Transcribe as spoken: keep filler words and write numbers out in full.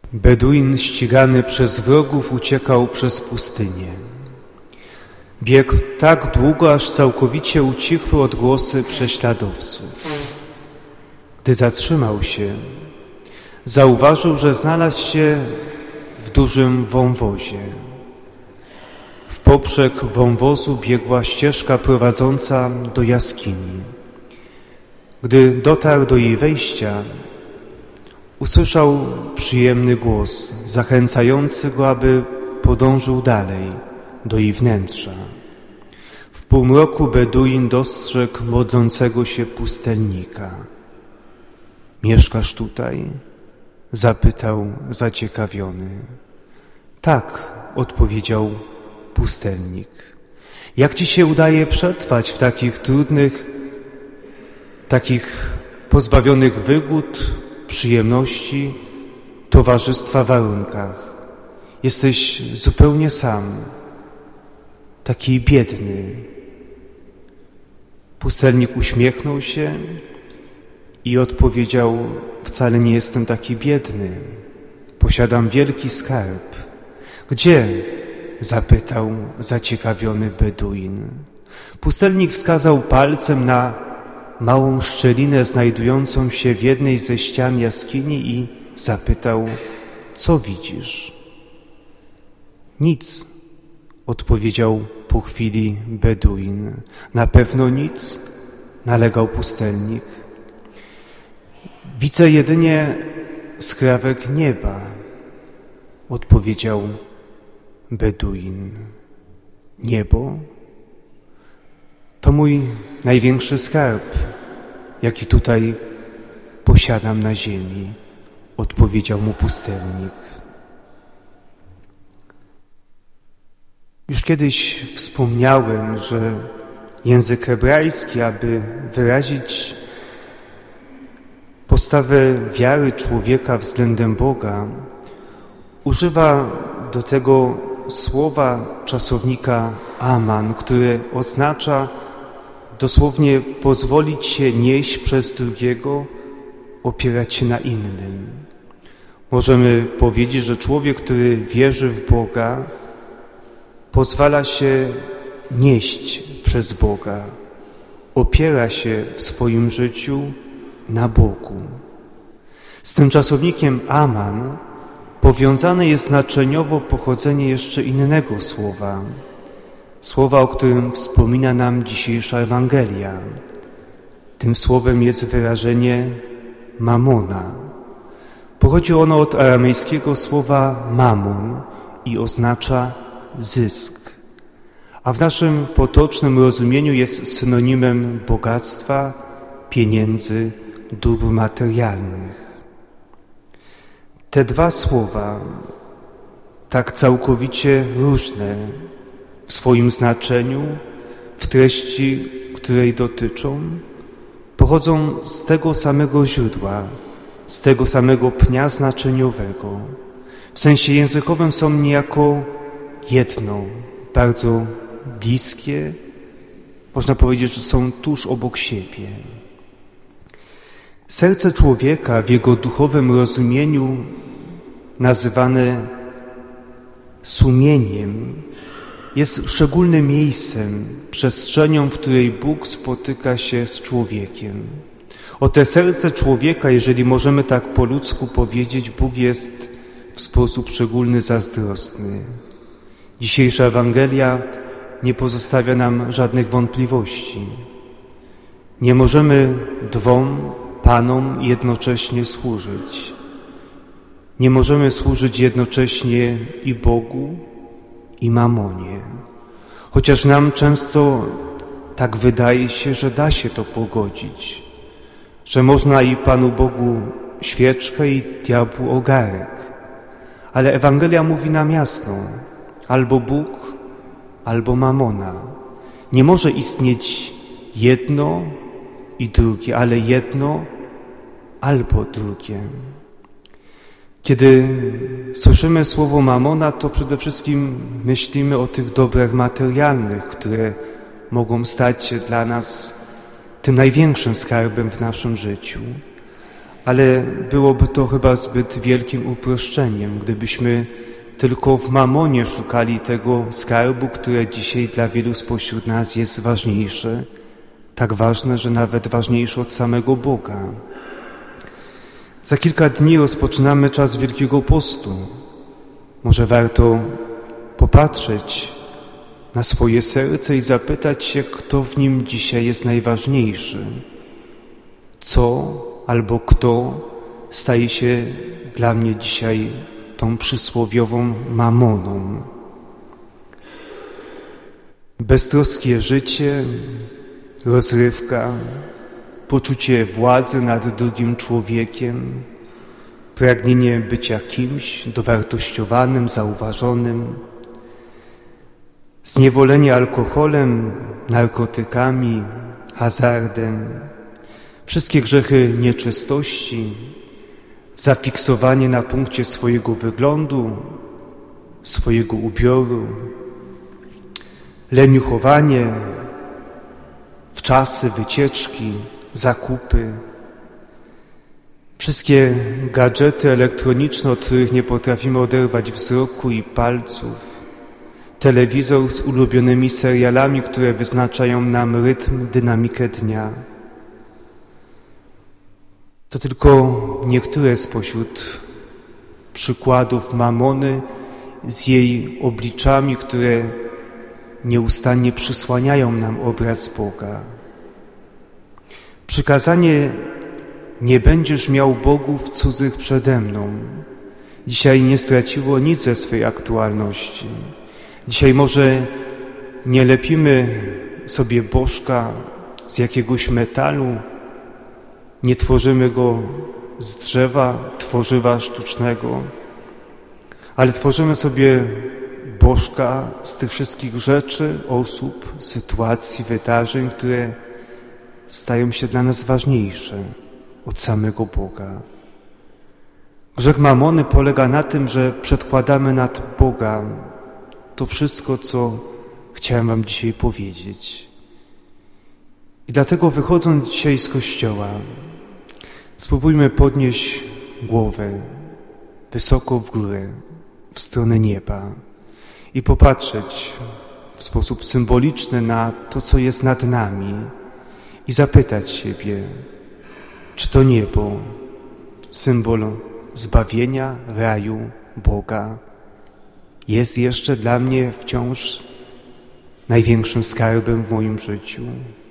Beduin ścigany przez wrogów uciekał przez pustynię. Biegł tak długo, aż całkowicie ucichły odgłosy prześladowców. Gdy zatrzymał się, zauważył, że znalazł się w dużym wąwozie. W poprzek wąwozu biegła ścieżka prowadząca do jaskini. Gdy dotarł do jej wejścia, usłyszał przyjemny głos, zachęcający go, aby podążył dalej, do jej wnętrza. W półmroku Beduin dostrzegł modlącego się pustelnika. „Mieszkasz tutaj?” zapytał zaciekawiony. „Tak”, odpowiedział pustelnik. „Jak ci się udaje przetrwać w takich trudnych, takich pozbawionych wygód, przyjemności, towarzystwa warunkach? Jesteś zupełnie sam, taki biedny”. Pustelnik uśmiechnął się i odpowiedział: „Wcale nie jestem taki biedny. Posiadam wielki skarb”. „Gdzie?” zapytał zaciekawiony Beduin. Pustelnik wskazał palcem na małą szczelinę znajdującą się w jednej ze ścian jaskini i zapytał: „Co widzisz?” „Nic”, odpowiedział po chwili Beduin. „Na pewno nic?” nalegał pustelnik. „Widzę jedynie skrawek nieba”, odpowiedział Beduin. „Niebo? To mój największy skarb, jaki tutaj posiadam na ziemi”, odpowiedział mu pustelnik. Już kiedyś wspomniałem, że język hebrajski, aby wyrazić postawę wiary człowieka względem Boga, używa do tego słowa czasownika aman, które oznacza dosłownie pozwolić się nieść przez drugiego, opierać się na innym. Możemy powiedzieć, że człowiek, który wierzy w Boga, pozwala się nieść przez Boga, opiera się w swoim życiu na Bogu. Z tym czasownikiem aman powiązane jest znaczeniowo pochodzenie jeszcze innego słowa, słowa, o którym wspomina nam dzisiejsza Ewangelia. Tym słowem jest wyrażenie mamona. Pochodzi ono od aramejskiego słowa mamon i oznacza zysk, a w naszym potocznym rozumieniu jest synonimem bogactwa, pieniędzy, dóbr materialnych. Te dwa słowa, tak całkowicie różne w swoim znaczeniu, w treści, której dotyczą, pochodzą z tego samego źródła, z tego samego pnia znaczeniowego. W sensie językowym są niejako jedno, bardzo bliskie, można powiedzieć, że są tuż obok siebie. Serce człowieka w jego duchowym rozumieniu, nazywane sumieniem, jest szczególnym miejscem, przestrzenią, w której Bóg spotyka się z człowiekiem. O te serce człowieka, jeżeli możemy tak po ludzku powiedzieć, Bóg jest w sposób szczególny zazdrosny. Dzisiejsza Ewangelia nie pozostawia nam żadnych wątpliwości. Nie możemy dwom Panom jednocześnie służyć. Nie możemy służyć jednocześnie i Bogu, i mamonie. Chociaż nam często tak wydaje się, że da się to pogodzić, że można i Panu Bogu świeczkę i diabłu ogarek. Ale Ewangelia mówi nam jasno: albo Bóg, albo mamona. Nie może istnieć jedno i drugie, ale jedno albo drugie. Kiedy słyszymy słowo mamona, to przede wszystkim myślimy o tych dobrach materialnych, które mogą stać się dla nas tym największym skarbem w naszym życiu. ale byłoby to chyba zbyt wielkim uproszczeniem, gdybyśmy tylko w mamonie szukali tego skarbu, które dzisiaj dla wielu spośród nas jest ważniejsze, tak ważne, że nawet ważniejsze od samego Boga. Za kilka dni rozpoczynamy czas Wielkiego Postu. Może warto popatrzeć na swoje serce i zapytać się, kto w nim dzisiaj jest najważniejszy. Co albo kto staje się dla mnie dzisiaj tą przysłowiową mamoną. Beztroskie życie, rozrywka, poczucie władzy nad drugim człowiekiem, pragnienie bycia kimś dowartościowanym, zauważonym, zniewolenie alkoholem, narkotykami, hazardem, wszystkie grzechy nieczystości, zafiksowanie na punkcie swojego wyglądu, swojego ubioru, leniuchowanie, wczasy, wycieczki, zakupy, wszystkie gadżety elektroniczne, od których nie potrafimy oderwać wzroku i palców, telewizor z ulubionymi serialami, które wyznaczają nam rytm, dynamikę dnia. To tylko niektóre spośród przykładów mamony z jej obliczami, które nieustannie przysłaniają nam obraz Boga. Przykazanie: nie będziesz miał bogów cudzych przede mną, dzisiaj nie straciło nic ze swej aktualności. Dzisiaj może nie lepimy sobie bożka z jakiegoś metalu, nie tworzymy go z drzewa, tworzywa sztucznego, ale tworzymy sobie bożka z tych wszystkich rzeczy, osób, sytuacji, wydarzeń, które stają się dla nas ważniejsze od samego Boga. Grzech mamony polega na tym, że przedkładamy nad Boga to wszystko, co chciałem wam dzisiaj powiedzieć. I dlatego, wychodząc dzisiaj z kościoła, spróbujmy podnieść głowę wysoko w górę, w stronę nieba i popatrzeć w sposób symboliczny na to, co jest nad nami i zapytać siebie, czy to niebo, symbol zbawienia, raju, Boga, jest jeszcze dla mnie wciąż największym skarbem w moim życiu.